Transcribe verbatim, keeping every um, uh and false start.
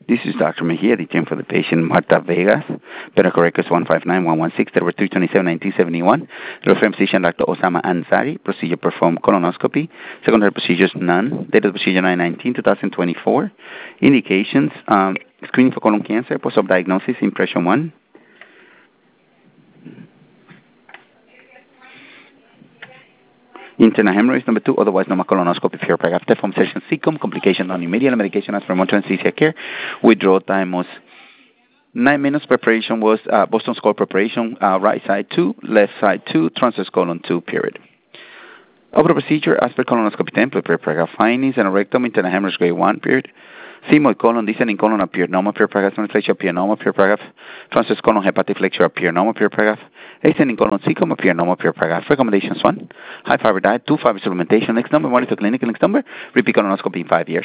This is Doctor Mejia, the team for the patient Marta Vegas. Medical records one five nine one one six, that were three twenty-seven nineteen seventy-one. Reference physician Doctor Osama Ansari. Procedure performed colonoscopy. Secondary procedures none. Date of the procedure nine nineteen twenty twenty-four. Indications, um, screening for colon cancer, post-op diagnosis, impression one. Internal hemorrhoids, number two, otherwise normal colonoscopy, fear paragraph, Teflon session, C C O M, complication non-immediate, medication as for more anesthesia care. Withdrawal time was nine minutes. Preparation was uh, Boston Skull preparation, uh, right side two, left side two, transverse colon two, period. Over procedure, as per colonoscopy template, fear paragraph findings, and a rectum, internal hemorrhage grade one, period. Sigmoid colon, descending colon appeared normal, fear paragraph, flexure appear normal, fear paragraph. Transverse colon, hepatic flexure appear normal, fear paragraph. Ascending colon, C C O M appear normal, fear paragraph. Recommendations one, high fiber diet, two fiber supplementation. Next number, monitor clinical. Next number, repeat colonoscopy in five years.